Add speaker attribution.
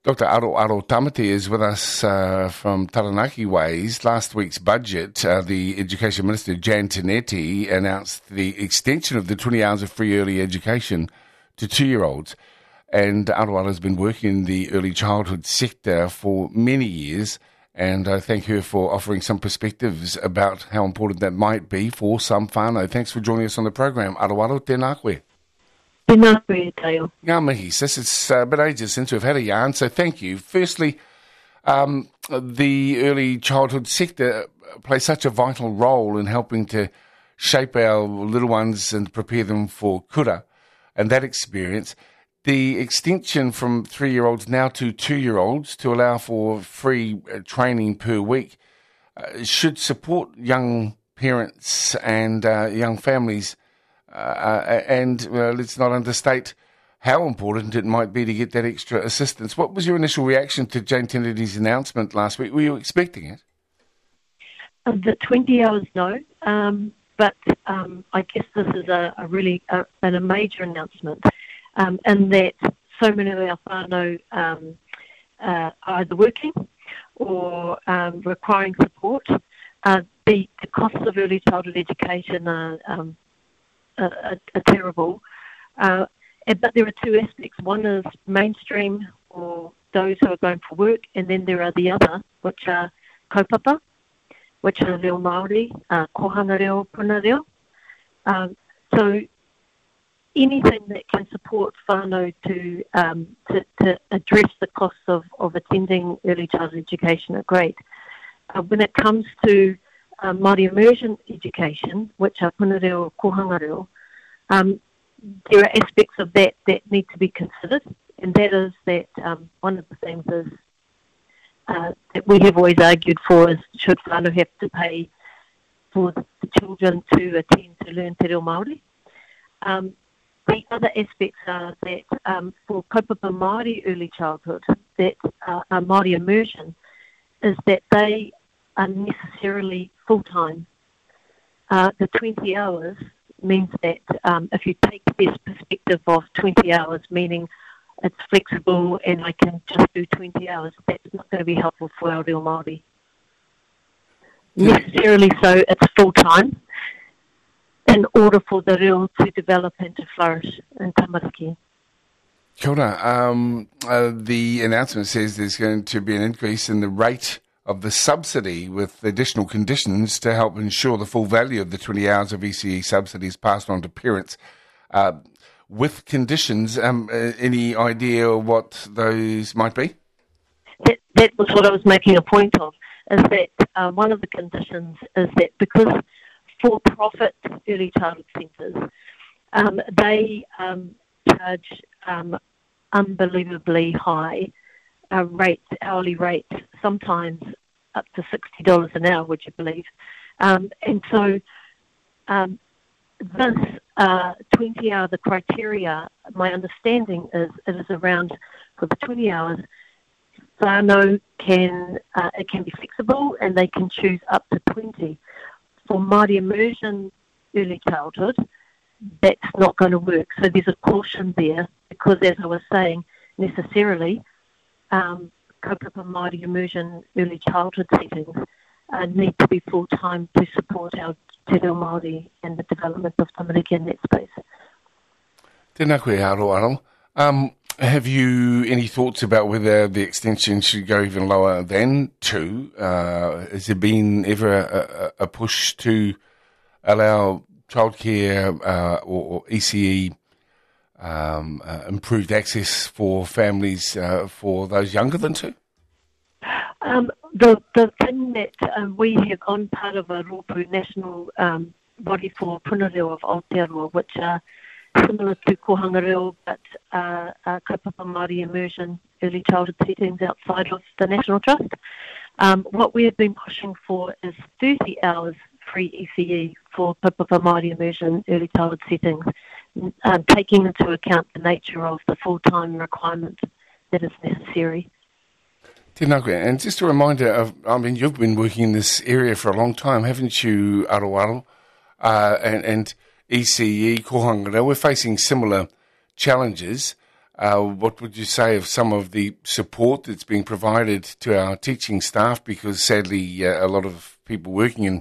Speaker 1: Dr. Aro Tamati is with us from Taranaki Ways. Last week's budget, the Education Minister, Jan Tinetti, announced the extension of the 20 hours of free early education to 2-year-olds. And Aroaro has been working in the early childhood sector for many years, and I thank her for offering some perspectives about how important that might be for some whānau. Thanks for joining us on the program. Aroaro, tēnā koe.
Speaker 2: Tēnā koe, Tayo.
Speaker 1: Ngā mihi, sis, it's been ages since we've had a yarn, so thank you. Firstly, the early childhood sector plays such a vital role in helping to shape our little ones and prepare them for kura and that experience. The extension from 3-year-olds now to 2-year-olds to allow for free training per week should support young parents and young families. And let's not understate how important it might be to get that extra assistance. What was your initial reaction to Jane Tenetti's announcement last week? Were you expecting it?
Speaker 2: The 20 hours, no. But I guess this is a major announcement, and that so many of our whānau are either working or requiring support. The costs of early childhood education are terrible. But there are two aspects. One is mainstream, or those who are going for work, and then there are the other, which are kaupapa, which are reo Māori, kohanga reo, puna reo. So anything that can support whānau to address the costs of attending early childhood education are great. When it comes to Māori immersion education, which are puna reo or kohanga reo, there are aspects of that need to be considered, and that is that one of the things is that we have always argued for is should whānau have to pay for the children to attend to learn te reo Māori. The other aspects are that for kaupapa Māori early childhood, that Māori immersion, is that they are necessarily full-time. The 20 hours means that if you take this perspective of 20 hours, meaning it's flexible and I can just do 20 hours, that's not going to be helpful for our reo Māori. Necessarily so, it's full-time in order for the reo to develop and to flourish in tamariki.
Speaker 1: Kia ora. The announcement says there's going to be an increase in the rate of the subsidy with additional conditions to help ensure the full value of the 20 hours of ECE subsidies passed on to parents. With conditions, any idea what those might be?
Speaker 2: That was what I was making a point of, is that one of the conditions is that because for-profit early childhood centres, they charge unbelievably high hourly rates, sometimes up to $60 an hour, would you believe? And so this 20-hour, the criteria, my understanding is it is around, for the 20 hours, whānau it can be flexible and they can choose up to 20. For Māori immersion early childhood, that's not going to work. So there's a caution there because, as I was saying, necessarily, kaupapa Māori immersion early childhood settings need to be full-time to support our te reo Māori and the development of tamariki in that space.
Speaker 1: Tēnā koe, Aroaro. Have you any thoughts about whether the extension should go even lower than 2? Has there been ever a push to allow childcare or ECE improved access for families for those younger than 2?
Speaker 2: The thing that we have on part of a Rōpū national body for puna reo of Aotearoa, which are similar to kohanga reo, but kaupapa Māori immersion early childhood settings outside of the National Trust. What we have been pushing for is 30 hours free ECE for kaupapa Māori immersion early childhood settings, taking into account the nature of the full-time requirement that is necessary.
Speaker 1: Tēnā koe. And just a reminder you've been working in this area for a long time, haven't you, Aroaro? And ECE, kohanga reo, we're facing similar challenges. what would you say of some of the support that's being provided to our teaching staff? Because sadly, a lot of people working in